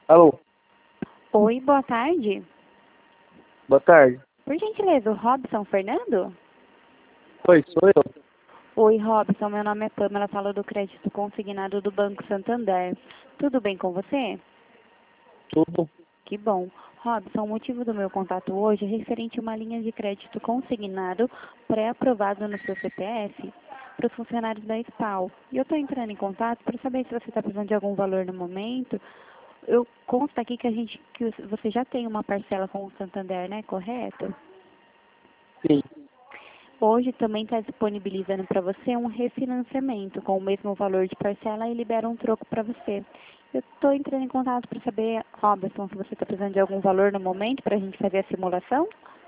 Alô, Oi, boa tarde. boa tarde. Por gentileza, o Robson Fernando? Oi, sou eu. Oi, Robson, meu nome é Pamela, falo do crédito consignado do Banco Santander. Tudo bem com você? Tudo? Que bom. Robson, o motivo do meu contato hoje é referente a uma linha de crédito consignado pré-aprovado no seu CPF para os funcionários da SPAL. E eu estou entrando em contato para saber se você está precisando de algum valor no momento. Eu consto aqui que você já tem uma parcela com o Santander, né? Correto? Sim. Hoje também está disponibilizando para você um refinanciamento com o mesmo valor de parcela e libera um troco para você. Eu estou entrando em contato para saber, Robertson, se você está precisando de algum valor no momento para a gente fazer a simulação.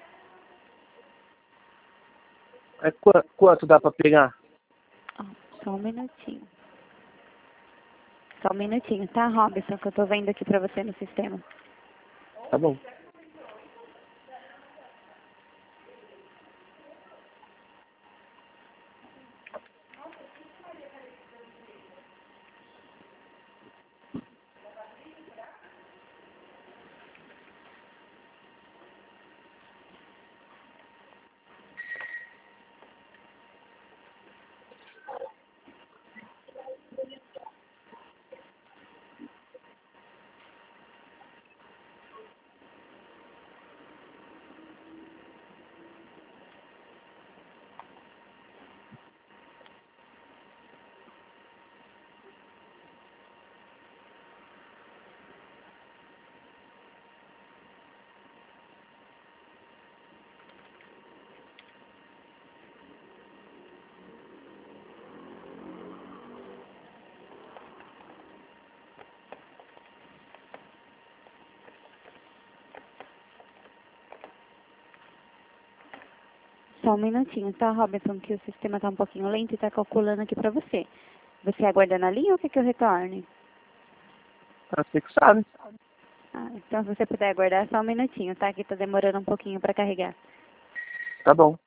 É quanto dá pra pegar? Ah, só um minutinho. Só um minutinho, tá, Robertson, que eu estou vendo aqui para você no sistema. Tá bom. Só um minutinho, tá, Robertson, que o sistema está um pouquinho lento e está calculando aqui para você. Você aguarda na linha ou quer que eu retorne? Você que sabe. Ah, então, se você puder aguardar só um minutinho, tá? Que tá demorando um pouquinho para carregar. Tá bom.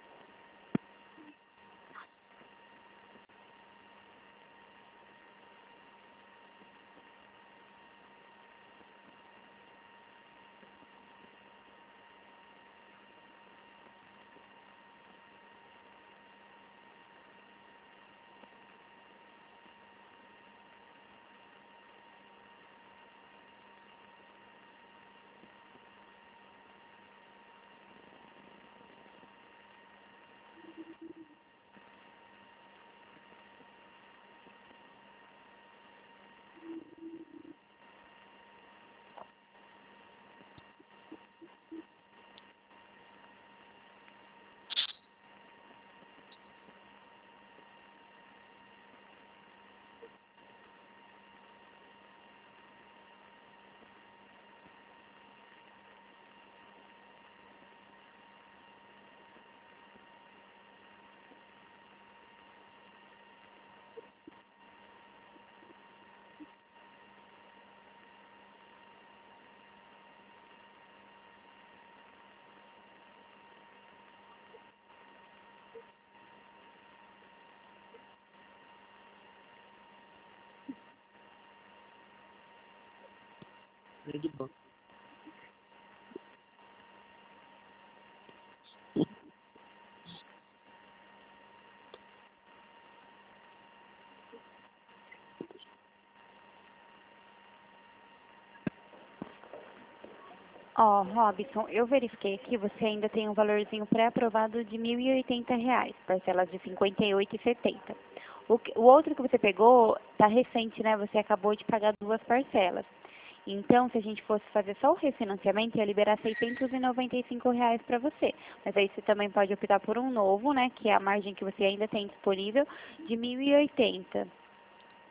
De boa. Ó, Robson, eu verifiquei aqui, você ainda tem um valorzinho pré-aprovado de R$ 1.080, parcelas de 58,70. O outro que você pegou tá recente, né? Você acabou de pagar duas parcelas. Então, se a gente fosse fazer só o refinanciamento, ia liberar R$ 695 para você. Mas aí você também pode optar por um novo, né? Que é a margem que você ainda tem disponível, de 1.080.